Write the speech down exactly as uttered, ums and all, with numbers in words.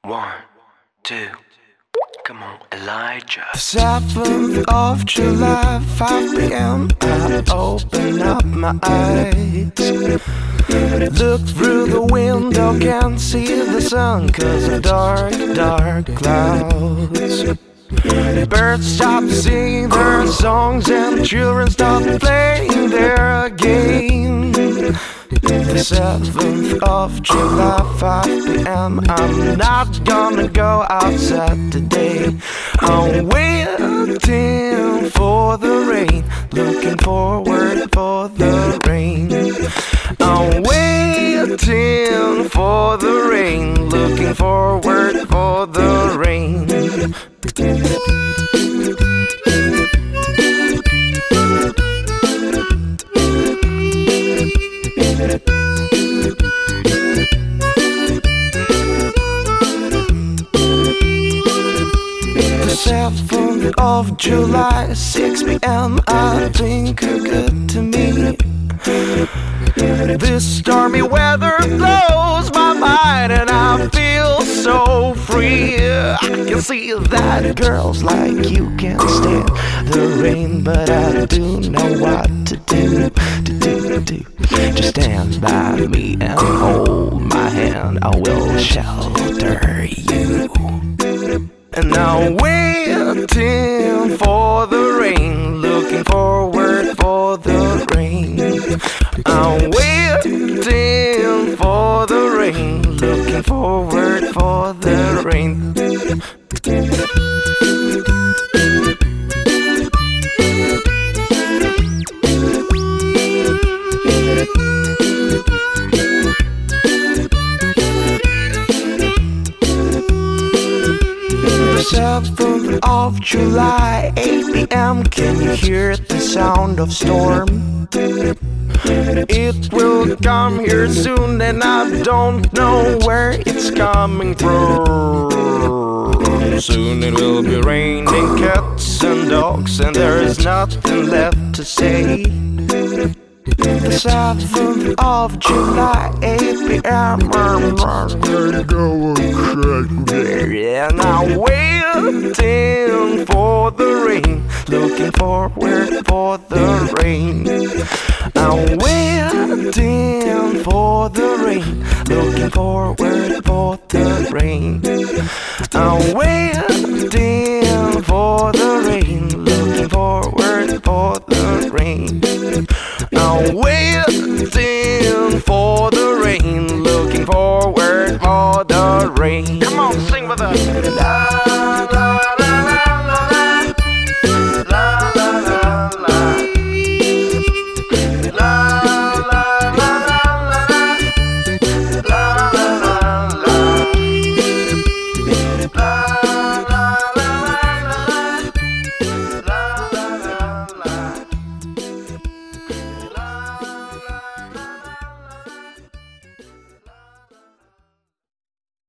One, two, come on, Elijah. seventh of July, five p m I open up my eyes. Look through the window, can't see the sun 'cause of dark, dark clouds. Birds stop singing their songs and children stop playing their game. The seventh of July, five p m I'm not gonna go outside today. I'm waiting for the rain, looking forward for the rain. I'm waiting for the rain, looking forward for the rain. The seventh of July, six p m I think you're good to me. This stormy weather blows my mind and I feel so free. I can see that girls like you can't stand the rain, but I do know what to do, to do, to do. Just stand by me and hold my hand, I will shelter you. And I'm waiting for the rain, looking forward for the rain. I'm waiting for the rain, looking forward for the rain. seventh of July, eight p m Can you hear the sound of storm? It will come here soon and I don't know where it's coming from. Soon it will be raining cats and dogs and there is nothing left to say. The seventh of July, eight p m I'm gonna go and check. And I'm waiting for the rain, looking forward for the rain. I'm waiting for the rain, looking forward for the rain. I'm waiting for the rain, looking forward for the rain. I'm waiting for the rain, looking forward for the rain. Come on, sing with us.